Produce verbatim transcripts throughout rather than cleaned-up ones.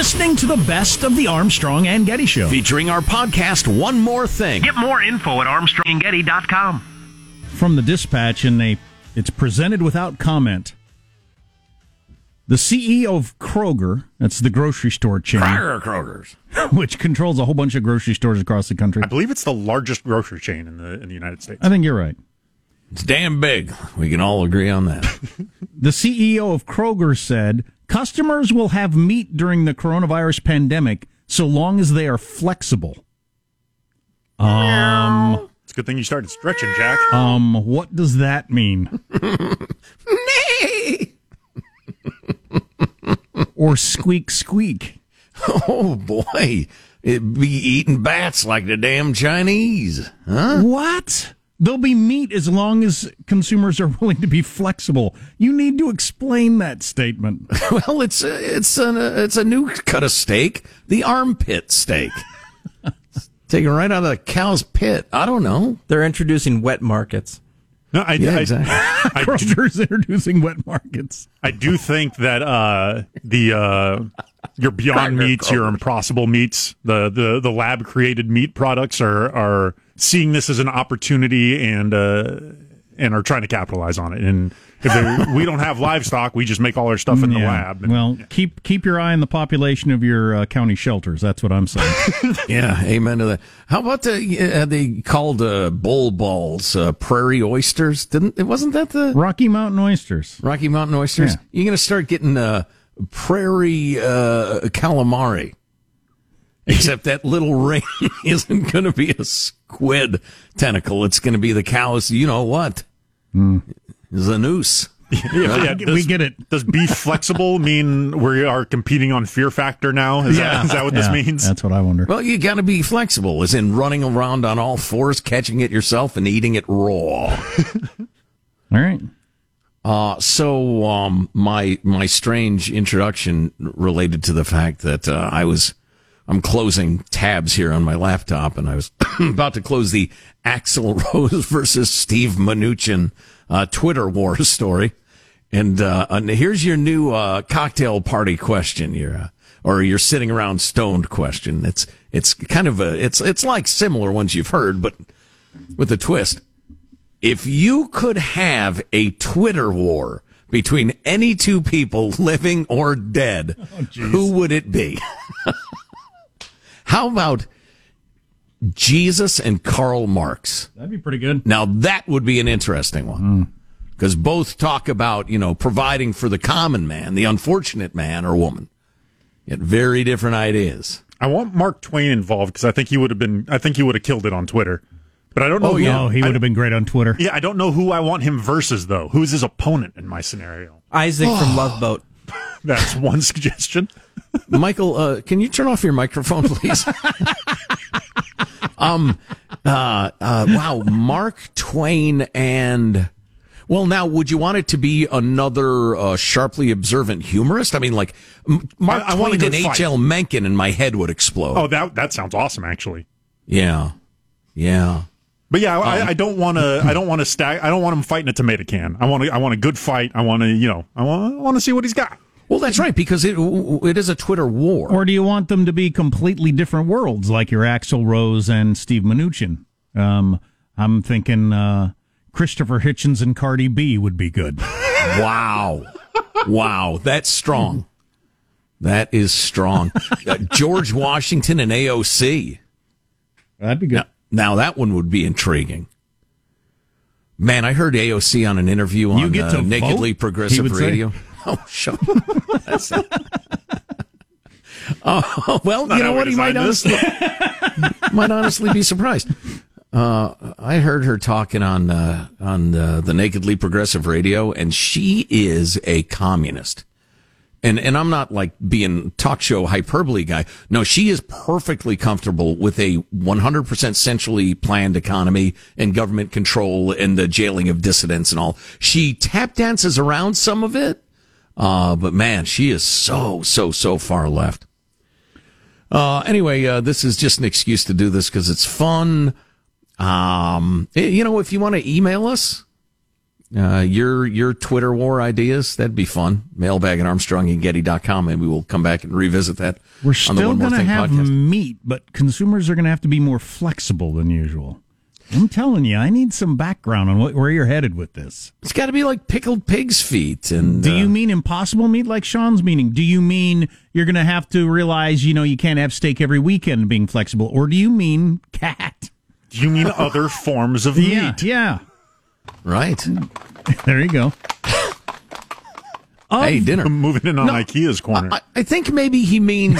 listening to the best of the Armstrong and Getty Show. Featuring our podcast, One More Thing. Get more info at armstrong and getty dot com. From the Dispatch, and they, it's presented without comment. The C E O of Kroger, that's the grocery store chain. Kroger Kroger's. Which controls a whole bunch of grocery stores across the country. I believe it's the largest grocery chain in the in the United States. I think you're right. It's damn big. We can all agree on that. The C E O of Kroger said, customers will have meat during the coronavirus pandemic so long as they are flexible. Um, it's a good thing you started stretching, Jack. Um, what does that mean? Nay! Or squeak squeak. Oh, boy. It'd be eating bats like the damn Chinese. Huh? What? There'll be meat as long as consumers are willing to be flexible. You need to explain that statement. Well, it's a, it's a, it's a new cut of steak, the armpit steak. Taken right out of the cow's pit. I don't know. They're introducing wet markets. No, I, Yeah, I, exactly. I, do, Kroger's introducing wet markets. I do think that uh, the uh, your Beyond Kroger, Meats, your Kroger. Impossible Meats, the, the, the lab created meat products are are seeing this as an opportunity and uh, and are trying to capitalize on it. And if they- we don't have livestock, we just make all our stuff in the Yeah. lab. And, Well, keep keep your eye on the population of your uh, county shelters. That's what I'm saying. Yeah, amen to that. How about the, uh, they called uh, bull balls uh, prairie oysters? Didn't it? Wasn't that the Rocky Mountain oysters. Rocky Mountain oysters? Yeah. You're going to start getting uh, prairie uh, calamari. Except that little ring isn't going to be a squid tentacle. It's going to be the cow's, you know what? Mm. It's a noose. yeah, yeah, we does- get it. Does beef flexible mean we are competing on Fear Factor now? Is, that, is that what this Yeah, means? That's what I wonder. Well, you got to be flexible, as in running around on all fours, catching it yourself, and eating it raw. All right. Uh, so um, my my strange introduction related to the fact that uh, I was I'm closing tabs here on my laptop, and I was about to close the Axl Rose versus Steve Mnuchin uh, Twitter war story, and uh, and here's your new uh, cocktail party question, your uh, or your sitting around stoned question. It's it's kind of a it's it's like similar ones you've heard, but with a twist. If you could have a Twitter war between any two people, living or dead, who would it be? How about Jesus and Karl Marx? That'd be pretty good. Now, that would be an interesting one. Because both talk about, you know, providing for the common man, the unfortunate man or woman. Yet very different ideas. I want Mark Twain involved because I think he would have been. I think he would have killed it on Twitter. But I don't know. Oh, who, yeah. Oh, he would have been great on Twitter. Yeah, I don't know who I want him versus though. Who's his opponent in my scenario? Isaac from Love Boat. That's one suggestion. Michael, uh, can you turn off your microphone, please? um, uh, uh, wow, Mark Twain and, well, now, would you want it to be another uh, sharply observant humorist? I mean, like, M- Mark I- I want a Twain and good fight. H L Mencken, and my head would explode. Oh, that that sounds awesome, actually. Yeah, yeah. But yeah, I, Um, I don't want to. I don't want to stack. I don't want him fighting a tomato can. I want. to. I want a good fight. I want to. You know. I want. I want to see what he's got. Well, that's right, because it it is a Twitter war. Or do you want them to be completely different worlds, like your Axl Rose and Steve Mnuchin? Um, I'm thinking uh, Christopher Hitchens and Cardi B would be good. Wow. Wow. That's strong. That is strong. Uh, George Washington and A O C. That'd be good. Now, now that one would be intriguing. Man, I heard A O C on an interview on You get to uh, Nakedly vote, he Progressive would say. Radio. Oh, shut up. That's it. Oh, well, Not you know how what? we He might designed this. honestly, might honestly be surprised. Uh, I heard her talking on uh, on uh, the Nakedly Progressive Radio, and she is a communist. And and I'm not like being talk show hyperbole guy. No, she is perfectly comfortable with a one hundred percent centrally planned economy and government control and the jailing of dissidents and all. She tap dances around some of it, uh, but man, she is so so so far left. Uh, anyway, uh, this is just an excuse to do this because it's fun. Um, you know, if you want to email us, Uh, your your Twitter war ideas, that'd be fun. Mailbag at Armstrong and Getty dot com. Maybe we'll come back and revisit that. We're on the still One More going to Thing have podcast. meat, but consumers are going to have to be more flexible than usual. I'm telling you, I need some background on what, where you're headed with this. It's got to be like pickled pig's feet. And Do uh, you mean impossible meat like Sean's meaning? Do you mean you're going to have to realize, you know, you can't have steak every weekend being flexible? Or do you mean cat? Do you mean other forms of Yeah, meat? yeah. right? There you go. Hey, dinner. Moving in on IKEA's corner. I, I think maybe he means.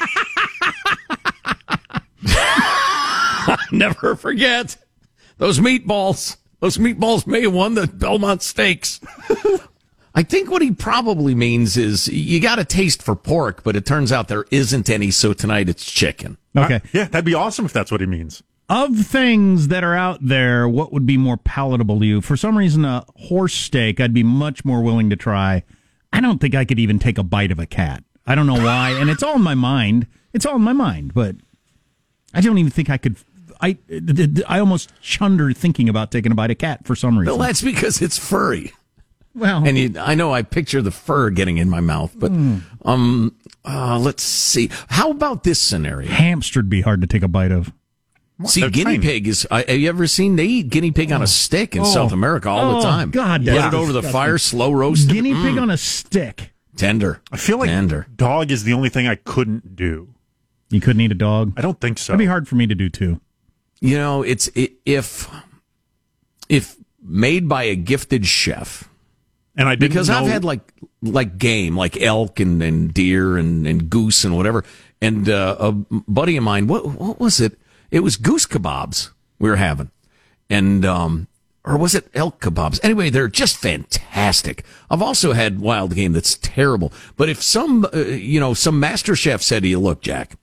Never forget those meatballs. Those meatballs may have won the Belmont Stakes. I think what he probably means is you got a taste for pork, but it turns out there isn't any, so tonight it's chicken. Okay. Uh, yeah, that'd be awesome if that's what he means. Of things that are out there, what would be more palatable to you? For some reason, a horse steak, I'd be much more willing to try. I don't think I could even take a bite of a cat. I don't know why, and it's all in my mind. It's all in my mind, but I don't even think I could. I I almost chunder thinking about taking a bite of cat for some reason. Well, that's because it's furry. Well, And you, I know I picture the fur getting in my mouth, but Hmm. um, uh, let's see. How about this scenario? hamster'd be hard to take a bite of. See, They're guinea tiny. pig is. I, have you ever seen they eat guinea pig on a stick in Oh. South America all Oh, the time? God, put that's it over the disgusting. fire, slow roast. it. Guinea pig Mm. on a stick. Tender. I feel like Tender. dog is the only thing I couldn't do. You couldn't eat a dog? I don't think so. That'd be hard for me to do, too. You know, it's i if if made by a gifted chef. And I didn't Because know, I've had like like game, like elk and, and deer and, and goose and whatever. And uh, a buddy of mine, what what was it? It was goose kebabs we were having, and um, or was it elk kebabs? Anyway, they're just fantastic. I've also had wild game that's terrible. But if some uh, you know some master chef said to you, "Look, Jack,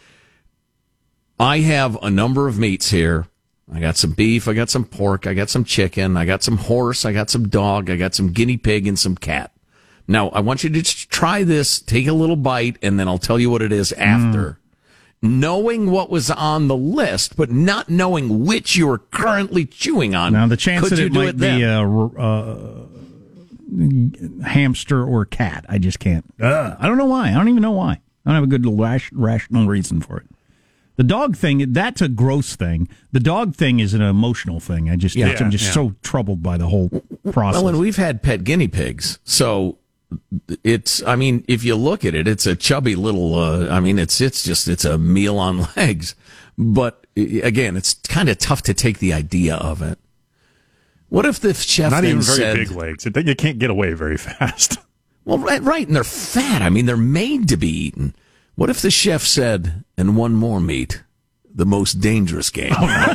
I have a number of meats here. I got some beef, I got some pork, I got some chicken, I got some horse, I got some dog, I got some guinea pig and some cat. Now, I want you to just try this, take a little bite, and then I'll tell you what it is after." Knowing what was on the list, but not knowing which you are currently chewing on. Now, the chance Could that you it do might it be then? a uh, hamster or cat, I just can't. Uh, I don't know why. I don't even know why. I don't have a good rash, rational reason for it. The dog thing, that's a gross thing. The dog thing is an emotional thing. I just, Yeah, I'm just yeah. so troubled by the whole process. Well, and we've had pet guinea pigs, so it's. I mean, if you look at it, it's a chubby little. Uh, I mean, it's it's just it's a meal on legs. But i- again, it's kind of tough to take the idea of it. What if the chef not then even very said, big legs. It- You can't get away very fast. "Well, right, right, and they're fat. I mean, they're made to be eaten." What if the chef said, "And one more meat, the most dangerous game."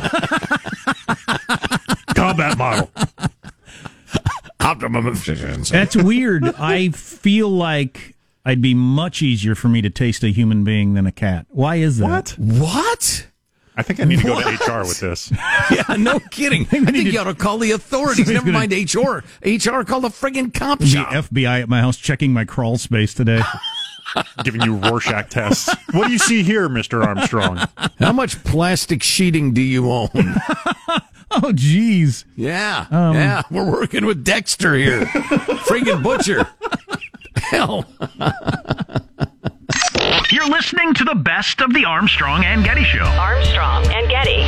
Combat model. Optimum efficiency. That's weird. I feel like I'd be much easier for me to taste a human being than a cat. Why is that? What? What? I think I need to go What? to H R with this. Yeah, no kidding. I think you ought to call the authorities. Never mind H R. H R, call the friggin' cop The shop. F B I at my house checking my crawl space today. Giving you Rorschach tests. What do you see here, Mister Armstrong? How much plastic sheeting do you own? Oh, geez. Yeah, yeah, we're working with Dexter here. Friggin' butcher. Hell. You're listening to the best of the Armstrong and Getty Show. Armstrong and Getty.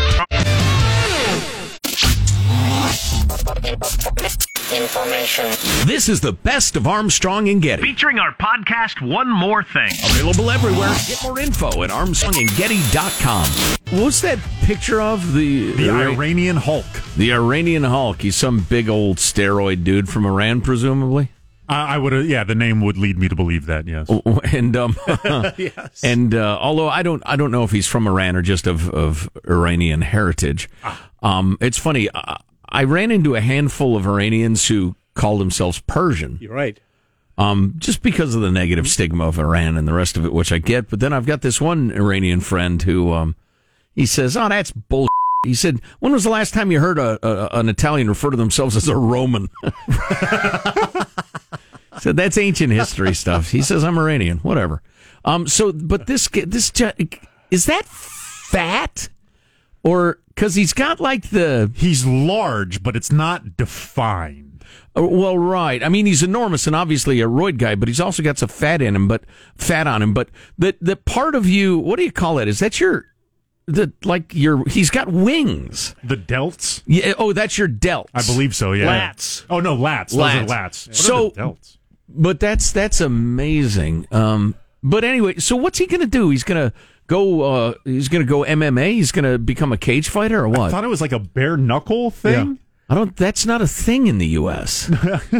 Information. This is the best of Armstrong and Getty. Featuring our podcast, One More Thing. Available everywhere. Get more info at armstrong and getty dot com. What's that picture of? The, The Iranian Hulk. The Iranian Hulk. He's some big old steroid dude from Iran, presumably. I I would, uh, yeah, the name would lead me to believe that. Yes. And um, Yes. and uh, although I don't, I don't know if he's from Iran or just of, of Iranian heritage. Um, it's funny. I, I ran into a handful of Iranians who called themselves Persian. You're right. Um, just because of the negative stigma of Iran and the rest of it, which I get. But then I've got this one Iranian friend who, um, he says, "Oh, that's bull." He said, "When was the last time you heard a, a, an Italian refer to themselves as a Roman?" So that's ancient history stuff. He says, "I'm Iranian." Whatever. Um. So, but this this is that fat, Or, because he's got like the... He's large, but it's not defined. Uh, well, right. I mean, he's enormous and obviously a roid guy, but he's also got some fat in him, but fat on him. But the, the part of you, what do you call it? Is that your... The like your he's got wings. The delts? Yeah. Oh, that's your delts. I believe so. Yeah. Lats. Oh no, lats. Those Lats. are lats. What So, are the delts? but that's that's amazing. Um, but anyway, so what's he going to do? He's going to go. Uh, he's going to go M M A. He's going to become a cage fighter or what? I thought it was like a bare knuckle thing. Yeah. I don't. That's not a thing in the U S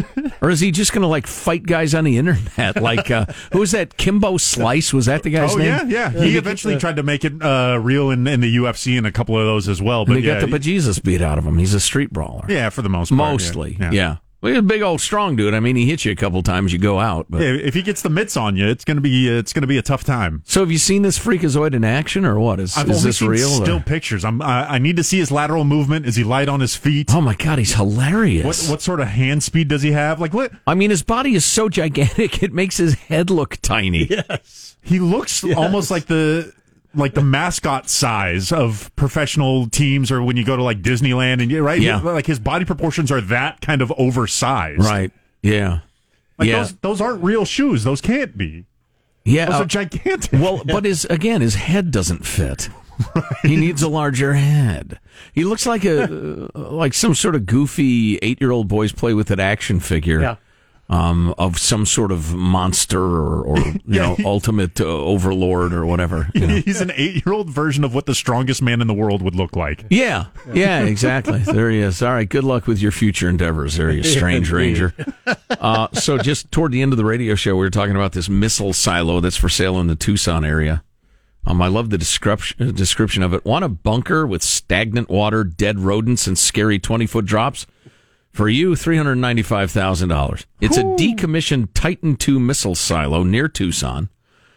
Or is he just going to like fight guys on the internet? Like uh, who was that? Kimbo Slice? Was that the guy's Oh name? yeah, yeah. He eventually tried to make it uh, real in, in the U F C and a couple of those as well. But And he yeah, got the bejesus beat out of him. He's a street brawler. yeah, for the most part, Mostly, yeah. yeah. Well, he's a big old strong dude. I mean, he hits you a couple times, you go out. But. Yeah, if he gets the mitts on you, it's gonna be it's gonna be a tough time. So, have you seen this freakazoid in action, or what? Is, I've is only this seen real? still or? pictures. I'm I, I need to see his lateral movement. Is he light on his feet? Oh my God, he's hilarious. What what sort of hand speed does he have? Like what? I mean, his body is so gigantic, it makes his head look tiny. Yes. He looks Yes. almost like the like the mascot size of professional teams, or when you go to like Disneyland, and you right, Yeah. like his body proportions are that kind of oversized. Right. Yeah. Like yeah. those those aren't real shoes. Those can't be. yeah. Those uh, are gigantic. well, but his again, his head doesn't fit. He needs a larger head. He looks like a uh, like some sort of goofy eight-year-old boys play with an action figure. Yeah. Um, of some sort of monster or, or you know, ultimate uh, overlord or whatever. You know? He's an eight-year-old version of what the strongest man in the world would look like. Yeah, yeah, exactly. There he is. All right, good luck with your future endeavors there, you strange ranger. Uh, so just toward the end of the radio show, we were talking about this missile silo that's for sale in the Tucson area. Um, I love the description description of it. Want a bunker with stagnant water, dead rodents, and scary twenty-foot drops? For you, three hundred ninety-five thousand dollars. It's a decommissioned Titan two missile silo near Tucson.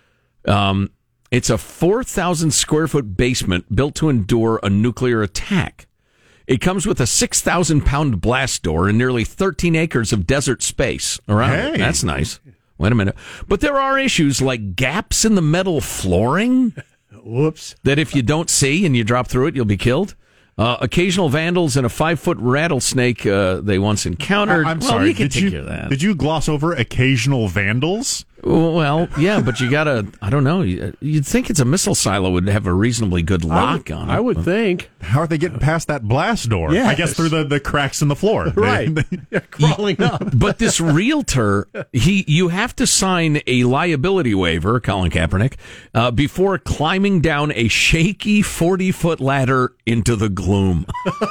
Um, it's a four thousand square foot basement built to endure a nuclear attack. It comes with a six thousand pound blast door and nearly thirteen acres of desert space around it. Hey. That's nice. Wait a minute. But there are issues like gaps in the metal flooring Whoops. that if you don't see and you drop through it, you'll be killed. Uh, occasional vandals and a five-foot rattlesnake uh, they once encountered. I'm well, sorry. you can did take you care of that. did you gloss over occasional vandals? Well, yeah, but you gotta, I don't know, you'd think it's a missile silo would have a reasonably good lock I would, on it. I would think. How are they getting past that blast door? Yes. I guess through the, the cracks in the floor. Right. They're crawling up. But this realtor, he, you have to sign a liability waiver, Colin Kaepernick, uh, before climbing down a shaky forty-foot ladder into the gloom.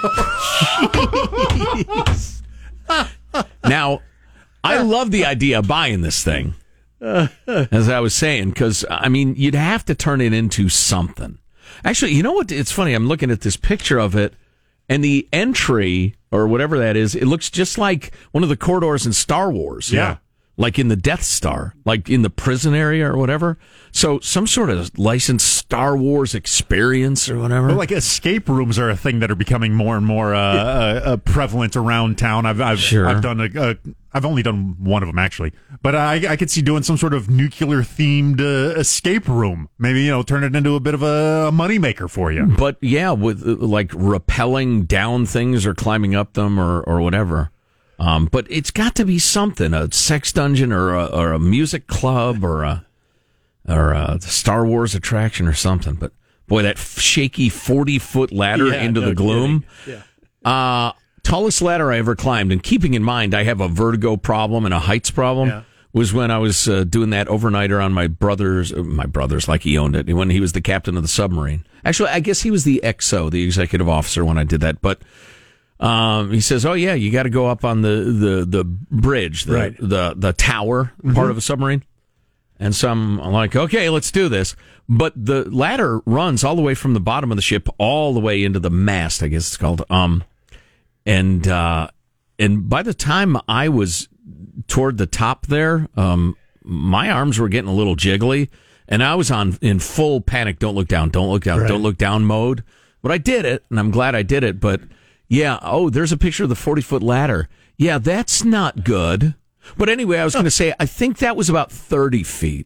Now, I love the idea of buying this thing, as I was saying, because, I mean, you'd have to turn it into something. Actually, you know what? It's funny. I'm looking at this picture of it, and the entry, or whatever that is, it looks just like one of the corridors in Star Wars. Yeah. Like in the Death Star, like in the prison area or whatever. So some sort of licensed Star Wars experience or whatever. But like escape rooms are a thing that are becoming more and more uh, uh, uh, prevalent around town. I've I've, Sure. I've done a, a I've only done one of them actually, but I I could see doing some sort of nuclear themed uh, escape room. Maybe you know turn it into a bit of a, a moneymaker for you. But yeah, with uh, like rappelling down things or climbing up them or or whatever. Um, but it's got to be something, a sex dungeon or a, or a music club or a, or a Star Wars attraction or something. But boy, that shaky forty-foot ladder Yeah, into no the gloom. kidding. Uh, tallest ladder I ever climbed, and keeping in mind I have a vertigo problem and a heights problem, Yeah. was when I was uh, doing that overnighter on my brother's, uh, my brother's like he owned it, when he was the captain of the submarine. Actually, I guess he was the X O, the executive officer when I did that, but... Um, he says, "Oh yeah, you got to go up on the, the, the bridge, the Right. the the tower Mm-hmm. part of a submarine." And so I'm like, "Okay, let's do this." But the ladder runs all the way from the bottom of the ship all the way into the mast, I guess it's called. Um, and uh, and by the time I was toward the top there, um, my arms were getting a little jiggly, and I was on in full panic. Don't look down. Don't look down. Right. Don't look down mode. But I did it, and I'm glad I did it. But yeah, oh, there's a picture of the forty-foot ladder. Yeah, that's not good. But anyway, I was going to say, I think that was about thirty feet.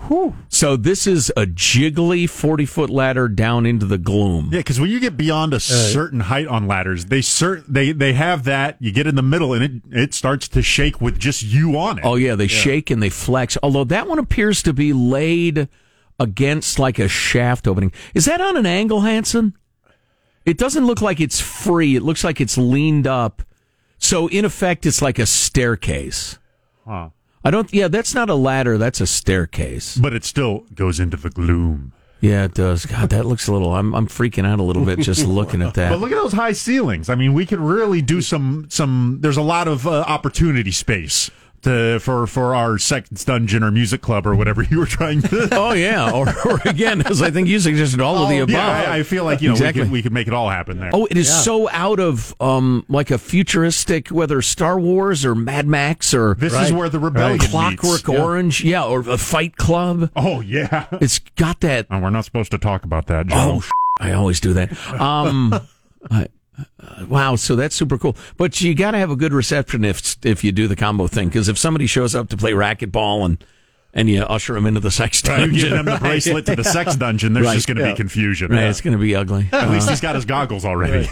So this is a jiggly forty-foot ladder down into the gloom. Yeah, because when you get beyond a certain height on ladders, they cert- they they have that. You get in the middle, and it it starts to shake with just you on it. Oh, yeah, they yeah. shake and they flex. Although that one appears to be laid against like a shaft opening. Is that on an angle, Hanson? It doesn't look like it's free. It looks like it's leaned up. So, in effect, it's like a staircase. Huh. I don't, yeah, that's not a ladder, that's a staircase. But it still goes into the gloom. Yeah, it does. God, that looks a little, I'm I'm freaking out a little bit just looking at that. But look at those high ceilings. I mean, we could really do some, some there's a lot of uh, opportunity space. To, for for our sex dungeon or music club or whatever you were trying to. Oh yeah, or, or again, as I think you suggested, all oh, of the above. Yeah, I, I feel like you know exactly. we could we could make it all happen there. Oh, it is yeah. so out of um like a futuristic, whether Star Wars or Mad Max or this right. is where the rebellion right. Clockwork meets. Orange, yeah. yeah, or a Fight Club. Oh yeah, it's got that. And we're not supposed to talk about that, Joe. Oh, I always do that. Um. I, Uh, wow, so that's super cool. But you got to have a good receptionist if you do the combo thing, because if somebody shows up to play racquetball and and you usher them into the sex dungeon, right, you give them the bracelet to the sex dungeon, there's right. just going to yeah. be confusion. Right, yeah. It's going to be ugly. At uh, least he's got his goggles already.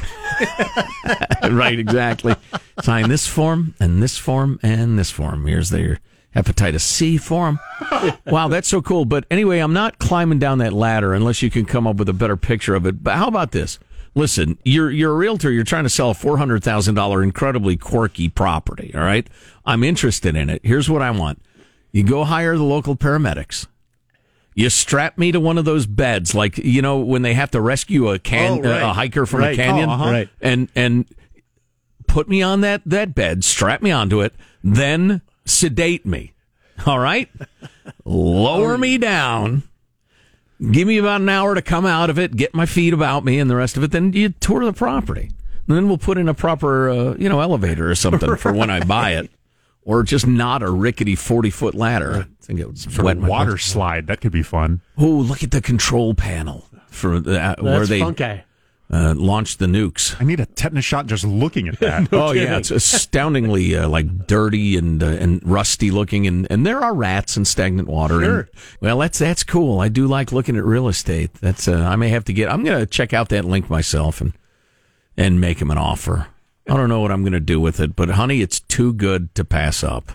Right. Right, exactly. Sign this form and this form and this form. Here's their hepatitis C form. Wow, that's so cool. But anyway, I'm not climbing down that ladder unless you can come up with a better picture of it. But how about this? Listen, you're you're a realtor. You're trying to sell a four hundred thousand dollars incredibly quirky property, all right? I'm interested in it. Here's what I want. You go hire the local paramedics. You strap me to one of those beds, like, you know, when they have to rescue a can oh, right. uh, a hiker from right. a canyon. Oh, uh-huh. right. And and put me on that, that bed, strap me onto it, then sedate me, all right? Lower me down. Give me about an hour to come out of it, get my feet about me and the rest of it, then you tour the property. And then we'll put in a proper, uh, you know, elevator or something right. for when I buy it. Or just not a rickety forty-foot ladder. I think it would sort of water clothes. Slide. That could be fun. Oh, look at the control panel for the, uh, where they uh, launched the nukes. I need a tetanus shot just looking at that. no oh, kidding. Yeah, it's astoundingly uh, like dirty and uh, and rusty looking, and, and there are rats and stagnant water. Sure. And, well, that's that's cool. I do like looking at real estate. That's uh, I may have to get. I'm going to check out that link myself and and make him an offer. I don't know what I'm going to do with it, but honey, it's too good to pass up.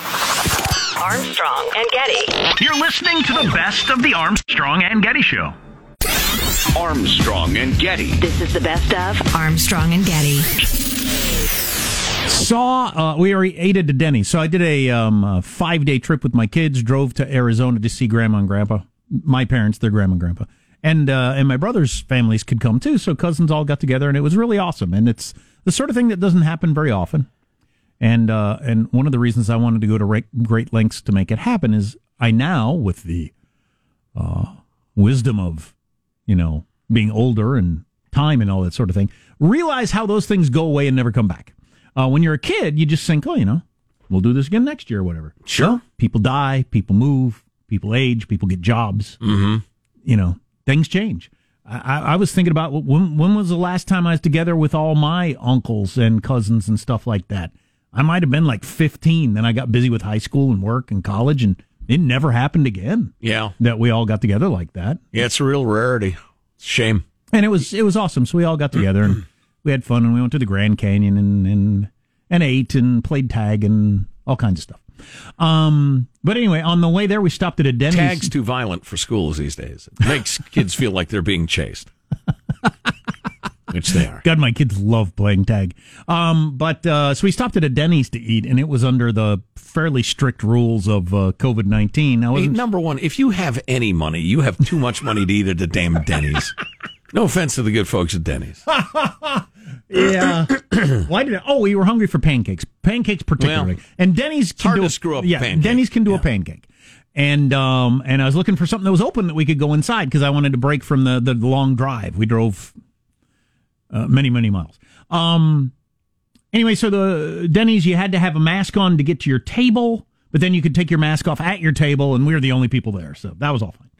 Armstrong and Getty. You're listening to the best of the Armstrong and Getty Show. Armstrong and Getty. This is the best of Armstrong and Getty. Saw, uh, we already ate at Denny's. So I did a, um, a five-day trip with my kids, drove to Arizona to see Grandma and Grandpa. My parents, their Grandma and Grandpa. And uh, and my brother's families could come too, so cousins all got together, and it was really awesome. And it's the sort of thing that doesn't happen very often. And uh, and one of the reasons I wanted to go to re- great lengths to make it happen is I now, with the uh, wisdom of, you know, being older and time and all that sort of thing, realize how those things go away and never come back. Uh, when you're a kid, you just think, oh, you know, we'll do this again next year or whatever. Sure. Well, people die, people move, people age, people get jobs. Mm-hmm. You know, things change. I, I was thinking about when, when was the last time I was together with all my uncles and cousins and stuff like that. I might have been like fifteen. Then I got busy with high school and work and college, and it never happened again. Yeah. That we all got together like that. Yeah, it's a real rarity. Shame. And it was it was awesome. So we all got together and we had fun, and we went to the Grand Canyon and and, and ate and played tag and all kinds of stuff. Um, but anyway, on the way there, we stopped at a Denny's. Tag's too violent for schools these days. It makes kids feel like they're being chased. Which they are. God, my kids love playing tag. Um, but uh, so we stopped at a Denny's to eat, and it was under the fairly strict rules of uh, COVID nineteen. I hey, number one, if you have any money, you have too much money to eat at a damn Denny's. No offense to the good folks at Denny's. Yeah. Why did I? Oh, we were hungry for pancakes. Pancakes particularly. Well, and Denny's can hard do to a, screw up yeah, a pancake. Denny's can do yeah. a pancake. And um and I was looking for something that was open that we could go inside because I wanted to break from the, the long drive. We drove uh, many, many miles. Um anyway, so the Denny's, you had to have a mask on to get to your table, but then you could take your mask off at your table, and we were the only people there, so that was all fine.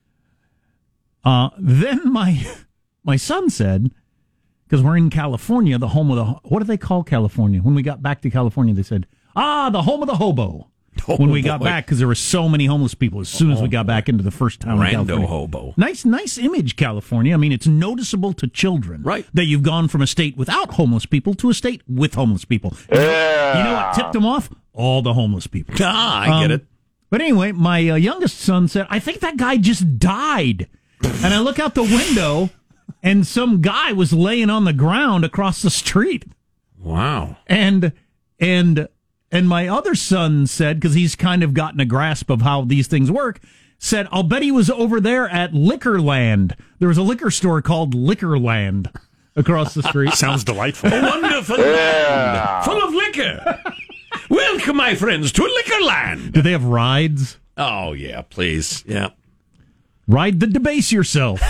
Uh then my my son said, because we're in California, the home of the, what do they call California? When we got back to California, they said, ah, the home of the hobo. when we got boy. back because there were so many homeless people as soon as we got back into the first town in Rando California. hobo. Nice, nice image, California. I mean, it's noticeable to children Right. that you've gone from a state without homeless people to a state with homeless people. Yeah. You know what tipped them off? All the homeless people. Ah, I get Um, it. But anyway, my uh, youngest son said, I think that guy just died. And I look out the window, and some guy was laying on the ground across the street. Wow. And and and my other son said, because he's kind of gotten a grasp of how these things work, said, I'll bet he was over there at Liquorland. There was a liquor store called Liquorland across the street. Sounds delightful. A wonderful land full of liquor. Welcome, my friends, to Liquorland. Do they have rides? Oh, yeah, please. Yeah. Ride the debase yourself.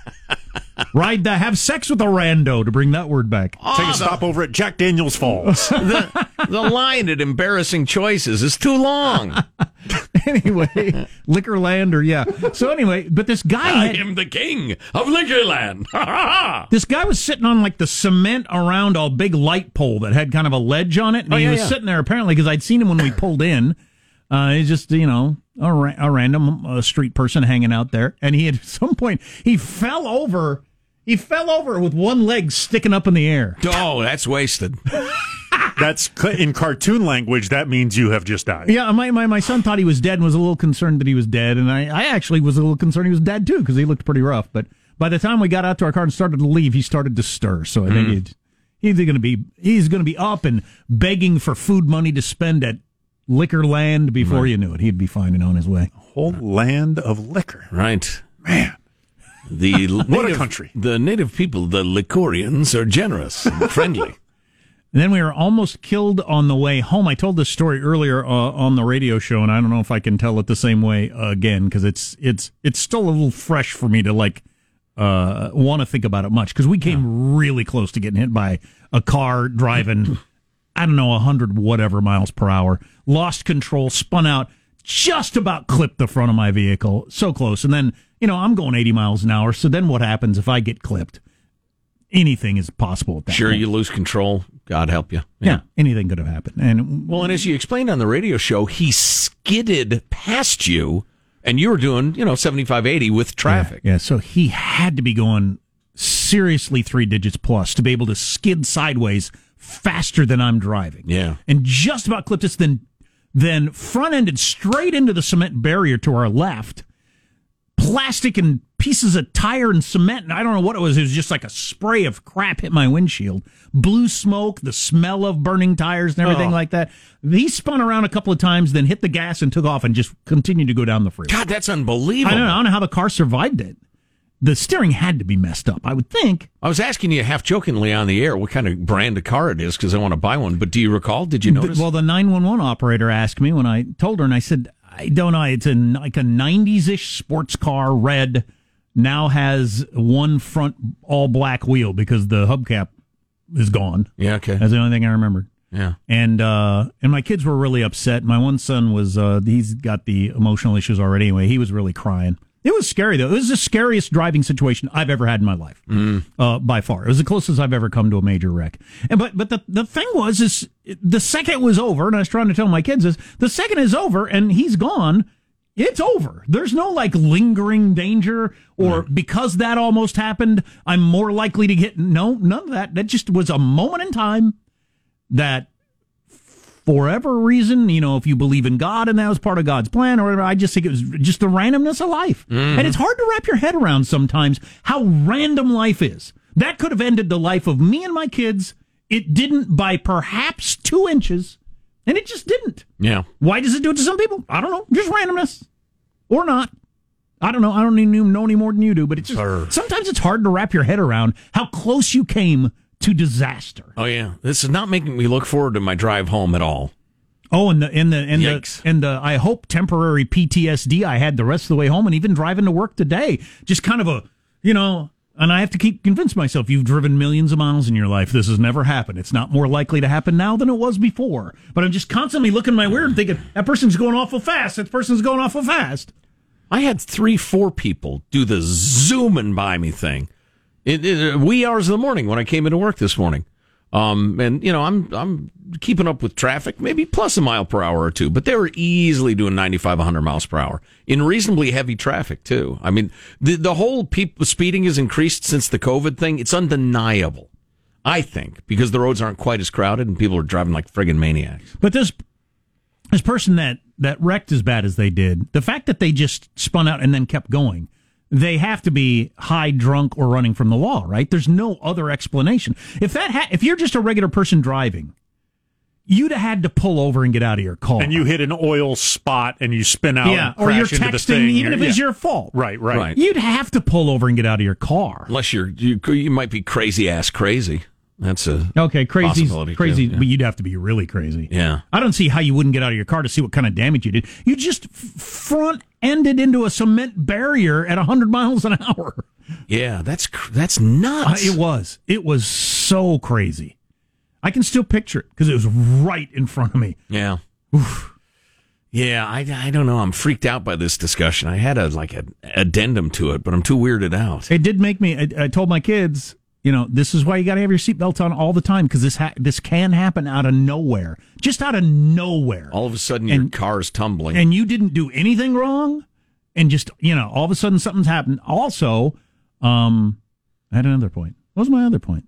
Ride the have sex with a rando, to bring that word back. Take a stop over at Jack Daniels Falls. The, the line at embarrassing choices is too long. Anyway, Liquorland or yeah. So anyway, but this guy I had, am the king of Liquorland. Ha ha ha. this guy was sitting on like the cement around a big light pole that had kind of a ledge on it, and Oh, he yeah, was yeah. sitting there apparently because I'd seen him when we pulled in. Uh, he's just you know a, ra- a random uh, street person hanging out there, and he had, at some point he fell over. He fell over with one leg sticking up in the air. Oh, that's wasted. That's in cartoon language. That means you have just died. Yeah, my, my, my son thought he was dead and was a little concerned that he was dead, and I, I actually was a little concerned he was dead too because he looked pretty rough. But by the time we got out to our car and started to leave, he started to stir. So I think he'd, he's going to be he's going to be up and begging for food money to spend at Liquorland before Right. you knew it. He'd be fine and on his way. Whole land of liquor. Right. Man. The What a native- country. The native people, the Licorians, are generous and friendly. And then we were almost killed on the way home. I told this story earlier uh, on the radio show, and I don't know if I can tell it the same way uh, again because it's it's it's still a little fresh for me to like uh, want to think about it much because we came really close to getting hit by a car driving, I don't know, a hundred whatever miles per hour. Lost control, spun out, just about clipped the front of my vehicle. So close, and then you know I'm going eighty miles an hour. So then what happens if I get clipped? Anything is possible at that Sure, point. you lose control. God help you. Yeah, anything could have happened. And Well, and as you explained on the radio show, he skidded past you, and you were doing, you know, seventy-five, eighty with traffic. Yeah, yeah, so he had to be going seriously three digits plus to be able to skid sideways faster than I'm driving. Yeah. And just about clipped us, then, then front-ended straight into the cement barrier to our left. Plastic and pieces of tire and cement, and I don't know what it was. It was just like a spray of crap hit my windshield. Blue smoke, the smell of burning tires and everything Oh. like that. He spun around a couple of times, then hit the gas and took off and just continued to go down the freeway. God, that's unbelievable. I don't know, I don't know how the car survived it. The steering had to be messed up, I would think. I was asking you half jokingly on the air what kind of brand of car it is because I want to buy one. But do you recall? Did you notice? Well, the nine one one operator asked me when I told her, and I said, I don't know. It's a, like a nineties-ish sports car, red, now has one front all-black wheel because the hubcap is gone. yeah, okay. That's the only thing I remembered. Yeah. And uh, and my kids were really upset. My one son was, uh, he's got the emotional issues already anyway. He was really crying. It was scary, though. It was the scariest driving situation I've ever had in my life, mm. uh, by far. It was the closest I've ever come to a major wreck. And But but the, the thing was, is the second it was over, and I was trying to tell my kids this, the second is over and he's gone, it's over. There's no, like, lingering danger or Right. because that almost happened, I'm more likely to get... No, none of that. That just was a moment in time that... For whatever reason, you know, if you believe in God and that was part of God's plan or whatever, I just think it was just the randomness of life. Mm-hmm. And it's hard to wrap your head around sometimes how random life is. That could have ended the life of me and my kids. It didn't by perhaps two inches, and it just didn't. Yeah. Why does it do it to some people? I don't know. Just randomness. Or not. I don't know. I don't even know any more than you do, but it's just, Sure. sometimes it's hard to wrap your head around how close you came to disaster. Oh, yeah. This is not making me look forward to my drive home at all. Oh, and the and the and Yikes. the and the I hope temporary P T S D I had the rest of the way home, and even driving to work today, just kind of a you know. And I have to keep convince myself you've driven millions of miles in your life. This has never happened. It's not more likely to happen now than it was before. But I'm just constantly looking at my mirror and thinking that person's going awful fast. That person's going awful fast. I had three, four people do the zooming by me thing. It, it, wee hours of the morning when I came into work this morning. Um, and you know, I'm I'm keeping up with traffic, maybe plus a mile per hour or two, but they were easily doing ninety-five, one hundred miles per hour in reasonably heavy traffic too. I mean, the the whole people speeding has increased since the COVID thing. It's undeniable, I think, because the roads aren't quite as crowded and people are driving like friggin' maniacs. But this this person that that wrecked as bad as they did, the fact that they just spun out and then kept going. They have to be high, drunk, or running from the law, right? There's no other explanation. If that ha- if you're just a regular person driving, you'd have had to pull over and get out of your car. And you hit an oil spot and you spin out yeah, and or crash you're into the texting, thing. even if it's yeah. your fault. Right, right, Right. You'd have to pull over and get out of your car. Unless you're you, you might be crazy ass crazy. That's a Okay, crazy, possibility, crazy, too, yeah. but you'd have to be really crazy. Yeah. I don't see how you wouldn't get out of your car to see what kind of damage you did. You just f- front-ended into a cement barrier at one hundred miles an hour. Yeah, that's cr- that's nuts. Uh, it was. It was so crazy. I can still picture it because it was right in front of me. Yeah. Oof. Yeah, I, I don't know. I'm freaked out by this discussion. I had a like an addendum to it, but I'm too weirded out. It did make me. I, I told my kids, you know, this is why you got to have your seatbelt on all the time because this ha- this can happen out of nowhere, just out of nowhere. All of a sudden, And- your car's tumbling. And you didn't do anything wrong, and just you know, all of a sudden something's happened. Also, um, I had another point. What was my other point?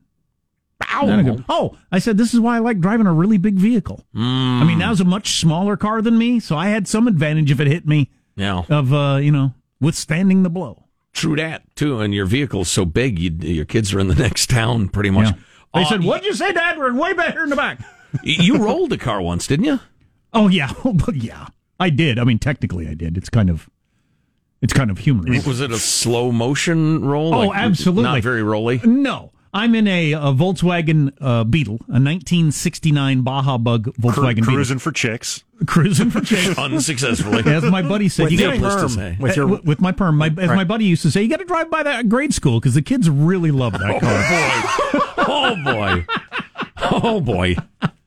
Ow. Oh, I said this is why I like driving a really big vehicle. Mm. I mean, that was a much smaller car than me, so I had some advantage if it hit me Yeah. of uh, you know, withstanding the blow. True that, too. And your vehicle's so big, you, your kids are in the next town pretty much. Yeah. They Uh, said, "What'd you say, Dad? We're way back here in the back." You rolled a car once, didn't you? Oh yeah, yeah, I did. I mean, technically, I did. It's kind of, it's kind of humorous. Was it a slow motion roll? Oh, Like, absolutely. Not very rolly? No, I'm in a, a Volkswagen uh, Beetle, a nineteen sixty-nine Baja Bug Volkswagen Cru- Beetle. cruising for chicks. Cruising for chicks. Unsuccessfully. As my buddy said, With you your gotta, Needless to perm. say. With your uh, with my perm. My, as my buddy used to say, you got to drive by that grade school because the kids really love that car. Oh, boy. Oh, boy.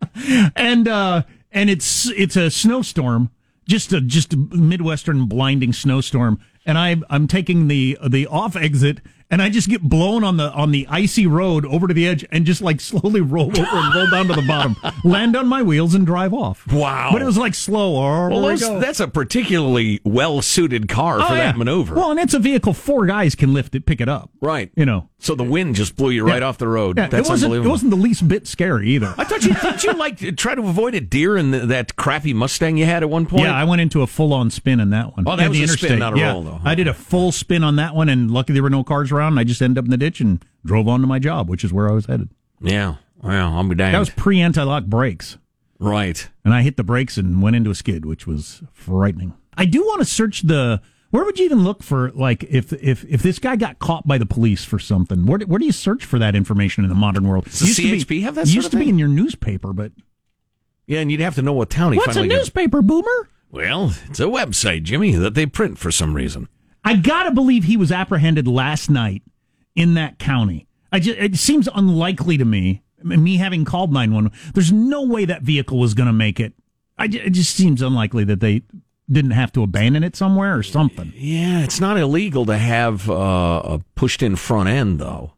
and uh, and it's it's a snowstorm, just a just a midwestern blinding snowstorm. And I'm I'm taking the the off exit, and I just get blown on the on the icy road over to the edge, and just like slowly roll over and roll down to the bottom, land on my wheels, and drive off. Wow. But it was like slow. Oh, Well, there we those, go. that's a particularly well-suited car Oh, for yeah. that maneuver. Well, and it's a vehicle four guys can lift it, pick it up. Right. You know. So the wind just blew you right Yeah. off the road. Yeah, That's it wasn't, unbelievable. It wasn't the least bit scary either. I thought you did you like try to avoid a deer in the, that crappy Mustang you had at one point? Yeah, I went into a full-on spin in that one. Oh, that At was the a spin, interstate. not a yeah. roll, though. I did a full spin on that one, and luckily there were no cars around. And I just ended up in the ditch and drove on to my job, which is where I was headed. Yeah. Well, I'll be danged. That was pre-anti-lock brakes, right. and I hit the brakes and went into a skid, which was frightening. I do want to search the. Where would you even look for, like, if if if this guy got caught by the police for something? Where do- where do you search for that information in the modern world? Does the Used to C H P be, have that sort Used of to be thing? in your newspaper, but Yeah, and you'd have to know what town he what's a finally gets- newspaper, Boomer? Well, it's a website, Jimmy, that they print for some reason. I gotta believe he was apprehended last night in that county. I just, it seems unlikely to me, me having called nine one one, there's no way that vehicle was going to make it. I, ju- it just seems unlikely that they didn't have to abandon it somewhere or something. Yeah, it's not illegal to have uh, a pushed-in front end, though.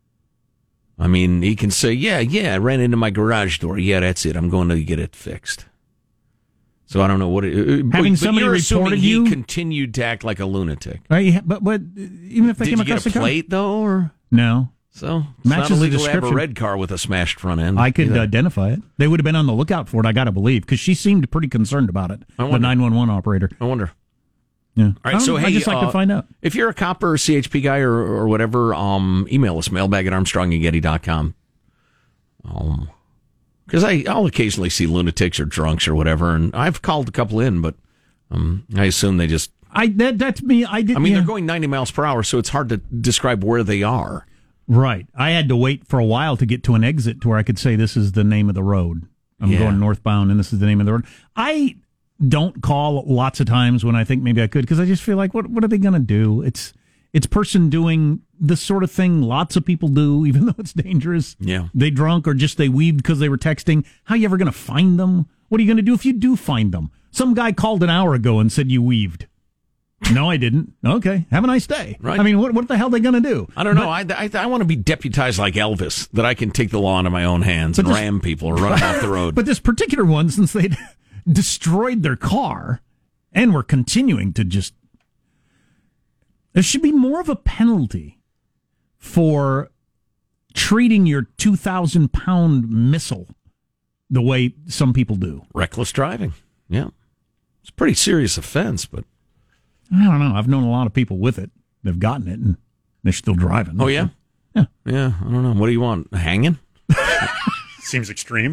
I mean, he can say, yeah, yeah, I ran into my garage door. Yeah, that's it. I'm going to get it fixed. So I don't know what it... uh, Having but somebody you're assuming reported he you? continued to act like a lunatic. Right? But, but even if they Did came you get across a the car- plate, though? Or? No. So it's Matches not the illegal to have a description. red car with a smashed front end. I could either. identify it. They would have been on the lookout for it, I gotta believe, because she seemed pretty concerned about it, I the wonder. nine one one operator. I wonder. Yeah. All I right, don't so know. hey, I just like uh, to find out. If you're a cop or a C H P guy or, or whatever, um, email us, mailbag at armstrong and getty dot com. Um, because I'll occasionally see lunatics or drunks or whatever, and I've called a couple in, but um, I assume they just. I that that's me. I did. I mean, yeah. they're going ninety miles per hour, so it's hard to describe where they are. Right. I had to wait for a while to get to an exit to where I could say this is the name of the road. I'm Yeah. going northbound and this is the name of the road. I don't call lots of times when I think maybe I could because I just feel like what what are they going to do? It's it's person doing the sort of thing lots of people do, even though it's dangerous. Yeah. They drunk or just they weaved because they were texting. How are you ever going to find them? What are you going to do if you do find them? Some guy called an hour ago and said you weaved. No, I didn't. Okay, have a nice day. Right. I mean, what what the hell are they going to do? I don't know. I, I, I want to be deputized like Elvis, that I can take the law into my own hands and this, ram people or run them off the road. But this particular one, since they destroyed their car and were continuing to just... There should be more of a penalty for treating your two thousand pound missile the way some people do. Reckless driving. Yeah. It's a pretty serious offense, but... I don't know. I've known a lot of people with it. They've gotten it, and they're still driving. Oh, yeah? Yeah. Yeah, I don't know. What do you want? Hanging? Seems extreme.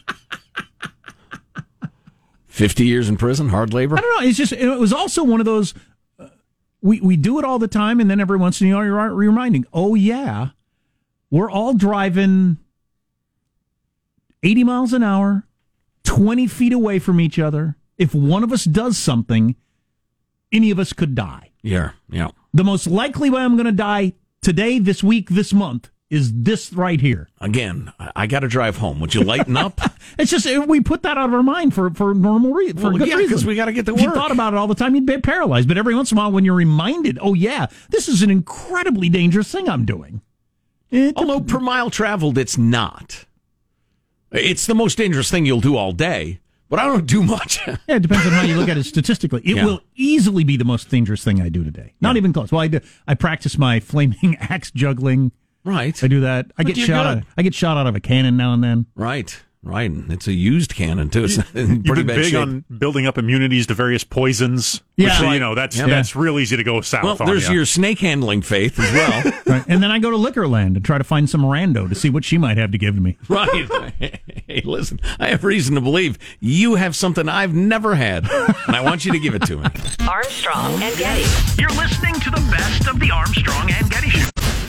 fifty years in prison, hard labor? I don't know. It's just, it was also one of those, uh, we, we do it all the time, and then every once in a while you're reminding, oh, yeah, we're all driving eighty miles an hour, twenty feet away from each other. If one of us does something, any of us could die. Yeah, yeah. The most likely way I'm going to die today, this week, this month is this right here. Again, I, I got to drive home. Would you lighten up? It's just, we put that out of our mind for, for normal re- for Well, good yeah, reason. because we got to get to If you work. thought about it all the time, you'd be paralyzed. But every once in a while, when you're reminded, oh, yeah, this is an incredibly dangerous thing I'm doing. It, Although per mile traveled, it's not. It's the most dangerous thing you'll do all day, but I don't do much. Yeah, it depends on how you look at it statistically. It Yeah. will easily be the most dangerous thing I do today. Not Yeah. even close. Well, I do, I practice my flaming axe juggling. Right. I do that. I But get you're shot. good. Out, I get shot out of a cannon now and then. Right. Right. And it's a used cannon, too. It's in You've pretty been bad big shape. on building up immunities to various poisons. Yeah. Which, you know, that's Yeah. that's real easy to go south Well, on there's ya. your snake handling faith as well. Right. And then I go to Liquorland and try to find some rando to see what she might have to give to me. Right. Hey, listen, I have reason to believe you have something I've never had, and I want you to give it to me. Armstrong and Getty. You're listening to the best of the Armstrong and Getty Show.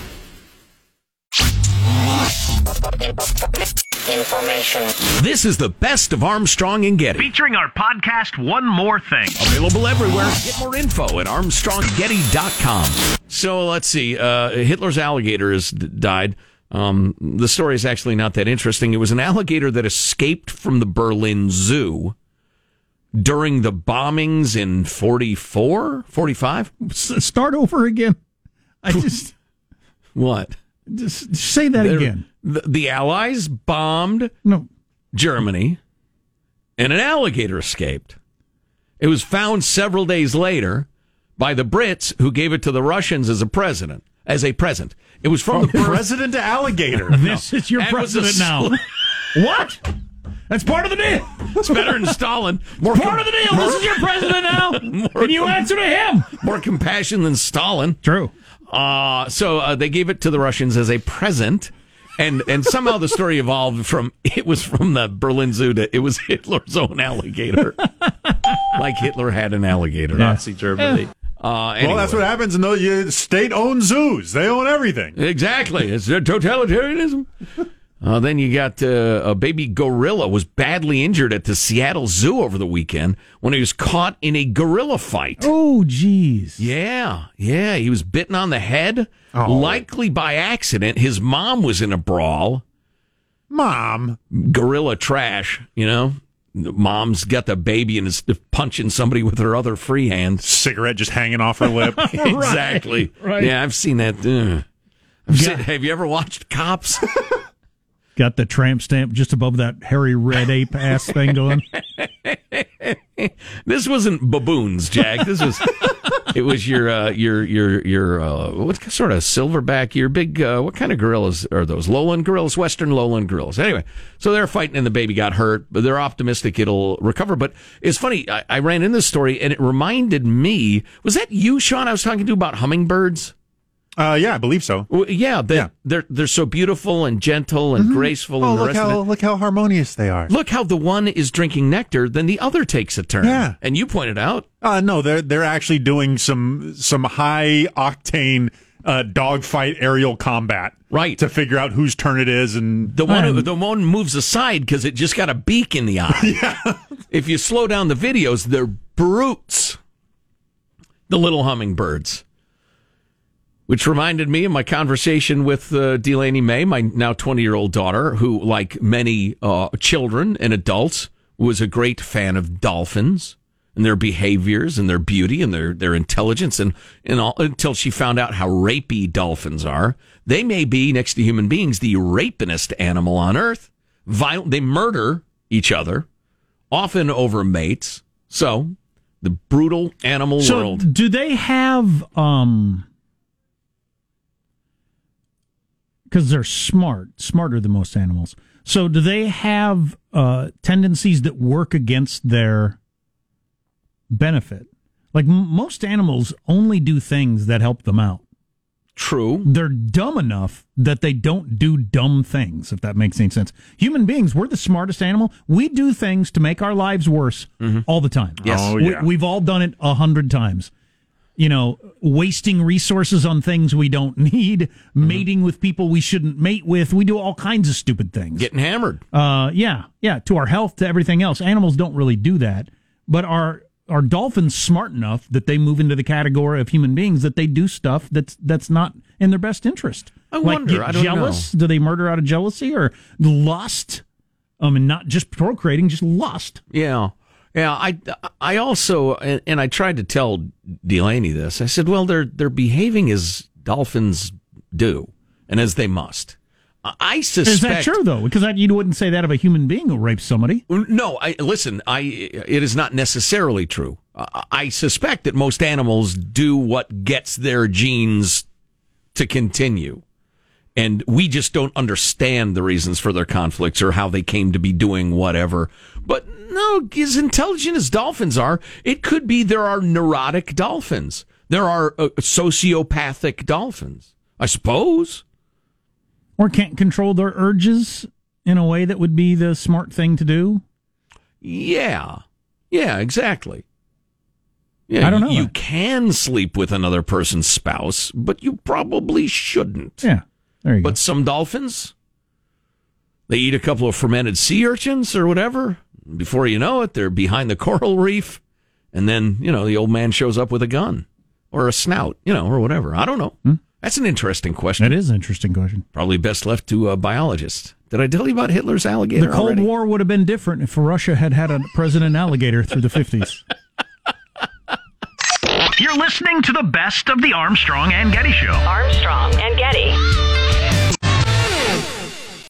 Information. This is the best of Armstrong and Getty. Featuring our podcast, One More Thing. Available everywhere. Get more info at armstrong getty dot com. So let's see. Uh, Hitler's alligator has d- died. Um, the story is actually not that interesting. It was an alligator that escaped from the Berlin Zoo during the bombings in forty-four, forty-five. S- start over again. I just, What? just say that They're- again. The, the Allies bombed No. Germany, and an alligator escaped. It was found several days later by the Brits, who gave it to the Russians as a present. As a present, it was from the birth- President alligator. This is your That was a president now. sl- What? That's part of the deal. It's better than Stalin. More Part com- of the deal. This is your president now. And you answer to him. more compassion than Stalin. True. Uh, so uh, they gave it to the Russians as a present. And and somehow the story evolved from it was from the Berlin Zoo to it was Hitler's own alligator. Like Hitler had an alligator. Nazi Germany. Uh, anyway. Well, that's what happens in those state-owned zoos. They own everything. Exactly. It's totalitarianism. Uh, then you got uh, a baby gorilla was badly injured at the Seattle Zoo over the weekend when he was caught in a gorilla fight. Oh, geez. Yeah, yeah. He was bitten on the head, Oh. likely by accident. His mom was in a brawl. Mom. Gorilla trash, you know. Mom's got the baby and is punching somebody with her other free hand. Cigarette just hanging off her lip. Exactly. right. Yeah, I've seen that. Uh, I've seen, have you ever watched Cops? Got the tramp stamp just above that hairy red ape ass thing going. This wasn't baboons, Jack. This was it was your uh, your your your uh, what sort of silverback? Your big uh, what kind of gorillas are those? Lowland gorillas, Western lowland gorillas. Anyway, so they're fighting and the baby got hurt, but they're optimistic it'll recover. But it's funny. I, I ran in this story and it reminded me. Was that you, Sean? I was talking to about hummingbirds. Uh, yeah, I believe so. Well, yeah, they, Yeah. they're they're so beautiful and gentle and graceful. Oh, and the look rest of how it. look how harmonious they are. Look how the one is drinking nectar, then the other takes a turn. Yeah. And you pointed out. Uh, no, they're they're actually doing some some high octane uh, dogfight aerial combat, Right. To figure out whose turn it is, and The one, And- the one moves aside because it just got a beak in the eye. Yeah. If you slow down the videos, they're brutes. The little hummingbirds. Which reminded me of my conversation with uh, Delaney May, my now twenty-year-old daughter, who, like many uh, children and adults, was a great fan of dolphins. and their behaviors and their beauty and their, their intelligence and, and all, until she found out how rapey dolphins are. They may be, next to human beings, the rapinest animal on Earth. Violent, they murder each other, often over mates. So, the brutal animal so world. Do they have, um, because they're smart, smarter than most animals. So do they have uh, tendencies that work against their benefit? Like m- most animals only do things that help them out. True. They're dumb enough that they don't do dumb things, if that makes any sense. Human beings, we're the smartest animal. We do things to make our lives worse mm-hmm. all the time. Yes. Oh, yeah. we, we've all done it a hundred times. You know, wasting resources on things we don't need, mm-hmm. mating with people we shouldn't mate with. We do all kinds of stupid things. Getting hammered. Uh, yeah, yeah, to our health, to everything else. Animals don't really do that. But are are dolphins smart enough that they move into the category of human beings that they do stuff that's that's not in their best interest? I like wonder. Get I don't jealous? know. Do they murder out of jealousy or lust? Um, and not just procreating, just lust. Yeah. Yeah, I, I also, and, and I tried to tell Delaney this. I said, well, they're they're behaving as dolphins do, and as they must. I suspect. Is that true though? Because I, you wouldn't say that of a human being who rapes somebody. No, I listen. I it is not necessarily true. I, I suspect that most animals do what gets their genes to continue, and we just don't understand the reasons for their conflicts or how they came to be doing whatever. But no, as intelligent as dolphins are, it could be there are neurotic dolphins. There are uh, sociopathic dolphins, I suppose. Or can't control their urges in a way that would be the smart thing to do. Yeah. Yeah, exactly. Yeah, I don't know. You that. can sleep with another person's spouse, but you probably shouldn't. Yeah, there you But go. some dolphins, they eat a couple of fermented sea urchins or whatever. Before you know it, they're behind the coral reef. And then, you know, the old man shows up with a gun or a snout, you know, or whatever. I don't know. Hmm? That's an interesting question. That is an interesting question. Probably best left to a biologist. Did I tell you about Hitler's alligator The Cold already? War would have been different if Russia had had a president alligator through the fifties. You're listening to the best of the Armstrong and Getty Show. Armstrong and Getty.